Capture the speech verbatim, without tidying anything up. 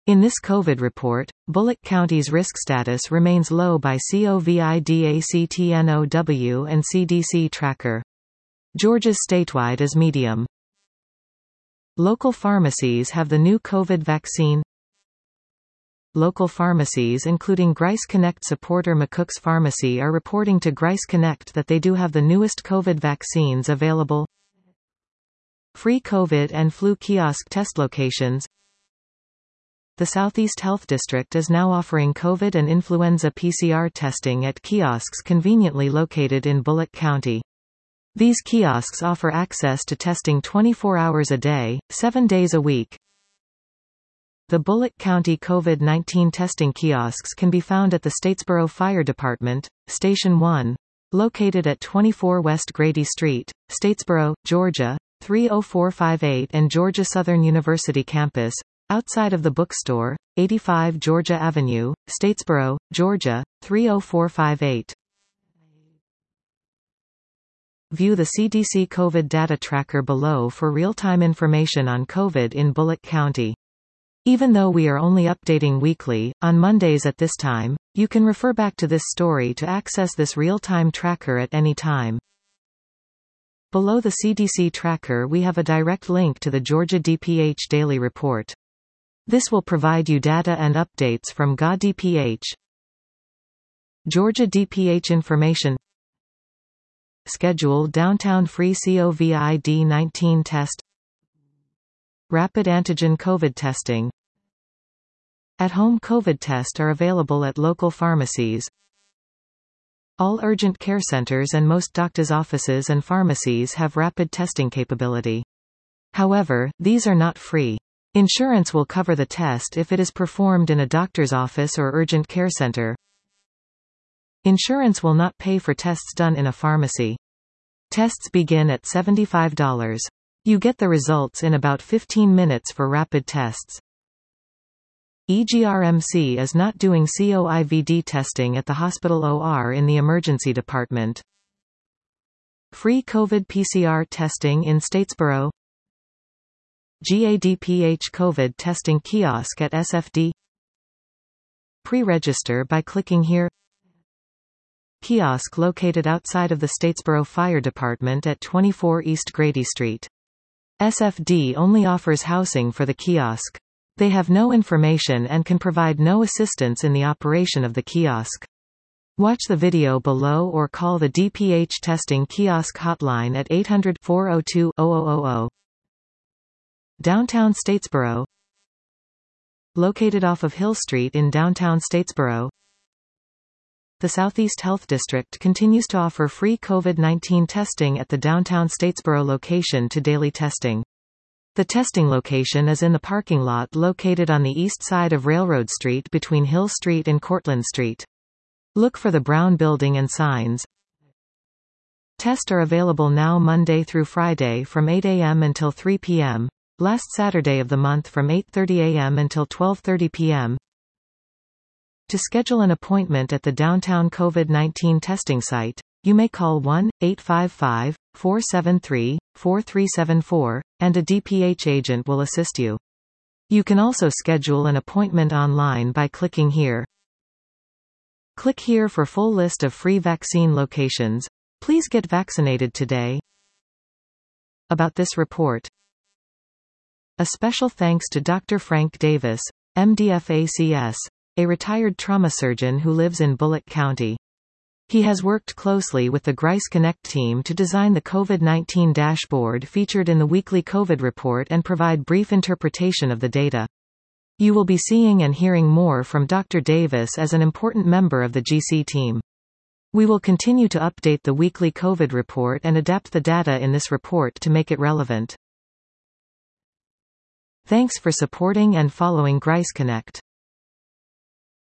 In this COVID report, Bullock County's risk status remains low by COVID-actnow and C D C tracker. Georgia's statewide is medium. Local pharmacies have the new COVID vaccine. Local pharmacies including Grice Connect supporter McCook's Pharmacy are reporting to Grice Connect that they do have the newest COVID vaccines available. Free COVID and flu kiosk test locations. The Southeast Health District is now offering COVID and influenza P C R testing at kiosks conveniently located in Bullock County. These kiosks offer access to testing twenty-four hours a day, seven days a week. The Bullock County COVID nineteen testing kiosks can be found at the Statesboro Fire Department, Station one, located at twenty-four West Grady Street, Statesboro, Georgia, three oh four five eight and Georgia Southern University campus, outside of the bookstore, eighty-five Georgia Avenue, Statesboro, Georgia, three oh four five eight. View the C D C COVID data tracker below for real-time information on COVID in Bullock County. Even though we are only updating weekly, on Mondays at this time, you can refer back to this story to access this real-time tracker at any time. Below the C D C tracker we have a direct link to the Georgia D P H Daily Report. This will provide you data and updates from G A D P H. Georgia D P H information. Schedule downtown free COVID nineteen test. Rapid antigen COVID testing. At-home COVID test are available at local pharmacies. All urgent care centers and most doctors' offices and pharmacies have rapid testing capability. However, these are not free. Insurance will cover the test if it is performed in a doctor's office or urgent care center. Insurance will not pay for tests done in a pharmacy. Tests begin at seventy-five dollars. You get the results in about fifteen minutes for rapid tests. E G R M C is not doing COVID testing at the hospital O R in the emergency department. Free COVID P C R testing in Statesboro. G A D P H COVID testing kiosk at S F D. Pre-register by clicking here. Kiosk located outside of the Statesboro Fire Department at twenty-four East Grady Street. S F D only offers housing for the kiosk. They have no information and can provide no assistance in the operation of the kiosk. Watch the video below or call the D P H testing kiosk hotline at eight hundred, four oh two, oh oh oh oh. Downtown Statesboro. Located off of Hill Street in downtown Statesboro. The Southeast Health District continues to offer free COVID nineteen testing at the downtown Statesboro location to daily testing. The testing location is in the parking lot located on the east side of Railroad Street between Hill Street and Cortlandt Street. Look for the brown building and signs. Tests are available now Monday through Friday from eight a m until three p m, last Saturday of the month from eight thirty a m until twelve thirty p m To schedule an appointment at the downtown COVID nineteen testing site, you may call one eight five five, four seven three, four three seven four, and a D P H agent will assist you. You can also schedule an appointment online by clicking here. Click here for full list of free vaccine locations. Please get vaccinated today. About this report. A special thanks to Doctor Frank Davis, M D F A C S, a retired trauma surgeon who lives in Bullock County. He has worked closely with the Grice Connect team to design the COVID nineteen dashboard featured in the weekly COVID report and provide brief interpretation of the data. You will be seeing and hearing more from Doctor Davis as an important member of the G C team. We will continue to update the weekly COVID report and adapt the data in this report to make it relevant. Thanks for supporting and following Grice Connect.